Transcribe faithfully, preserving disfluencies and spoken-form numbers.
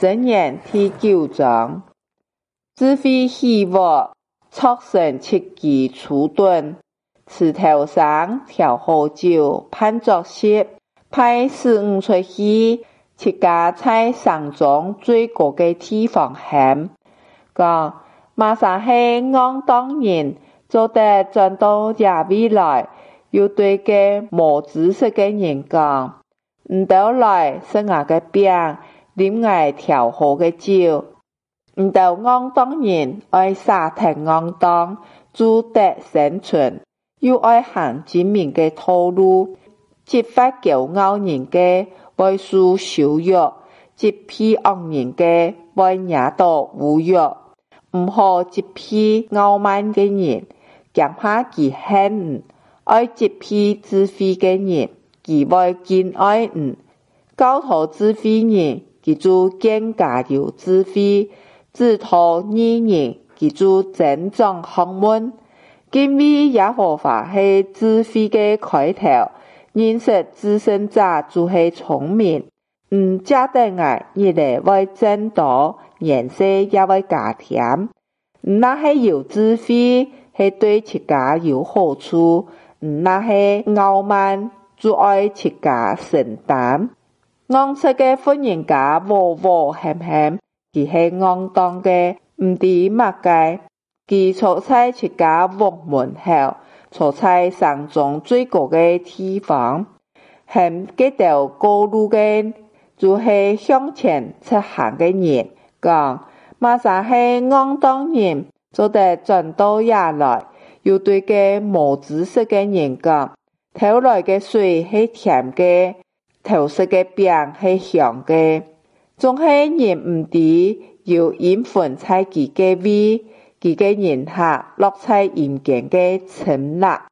箴言第九章，智慧希望促成切忌除顿，池头上调好酒，盼作息，派十五出去，切家在山中最高嘅地方行，讲马上係昂當人，做得轉到野未來，又對嘅無知識嘅人講，唔到來食我嘅餅，啉我調好嘅酒，唔到昂當人愛沙聽昂當，主得生存，又愛行精明嘅道路，激發驕傲人嘅為受羞辱，激批惡人嘅為惹到侮辱，唔好激批傲慢嘅人，驚怕其恨唔，愛激批智慧嘅人，其為敬愛唔，教導智慧人，其就更加有智慧，指導義人，其就增長學問，敬畏耶和華係智慧嘅開頭，認識至聖者就係聰明，唔假定愛日嚟會增多，顏色也會加添，那係有智慧，係對自家有好處，那係傲慢，就愛自家承擔。昂色嘅富人家和和諧諧，佢係昂當嘅，唔知乜嘅，佢坐在自家屋門口，坐在山中最高嘅地方，行嗰條高路嘅，就係向前出行嘅人，講馬上係昂當人，做得轉到野來，又對嘅無知識嘅人講，頭來嘅水係甜嘅，頭食嘅餅係香嘅，總係人唔知要鹽分在佢嘅味，佢嘅人客落在陰間嘅沉辣。